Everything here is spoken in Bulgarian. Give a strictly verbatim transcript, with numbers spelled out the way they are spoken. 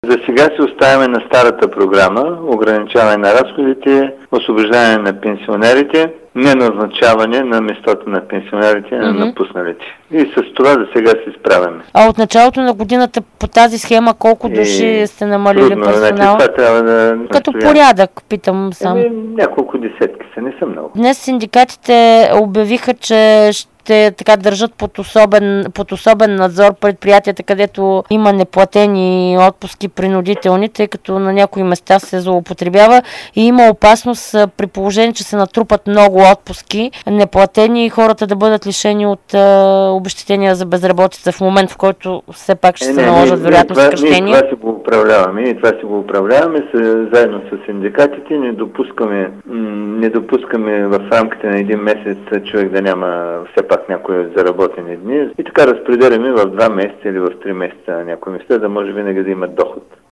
За сега се оставяме на старата програма, ограничаване на разходите, освобождаване на пенсионерите, не назначаване на местата на пенсионерите на Мгм. напусналите. И с това за сега се справяме. А от началото на годината по тази схема колко души И сте намалили трудно, значи персонал? това трябва да... Като настоя. порядък, питам само. Еми, няколко десетки са, не са много. Днес синдикатите обявиха, че ще така държат под особен, под особен надзор предприятията, където има неплатени отпуски принудителни, тъй като на някои места се злоупотребява и има опасност при положение, че се натрупат много отпуски неплатени и хората да бъдат лишени от а, обезщетения за безработица в момент, в който все пак ще Е, се не, наложат ние, вероятно ние, съкръщения. ние това си го управляваме. Ние това си го управляваме с, заедно с синдикатите. Не допускаме, м- не допускаме в рамките на един месец човек да няма все пак някои заработени дни. И така разпределяме в два месеца или в три месеца на някои места, да може винаги да имат доход.